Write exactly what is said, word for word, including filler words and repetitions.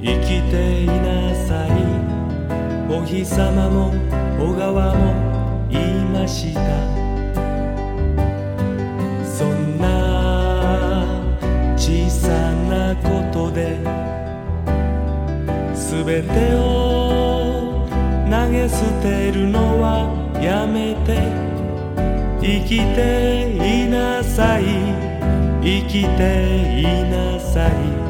生きていなさい。お日様も小川も言いました。そんな小さなことで全てを投げ捨てるのはやめて、生きていなさい、生きていなさい。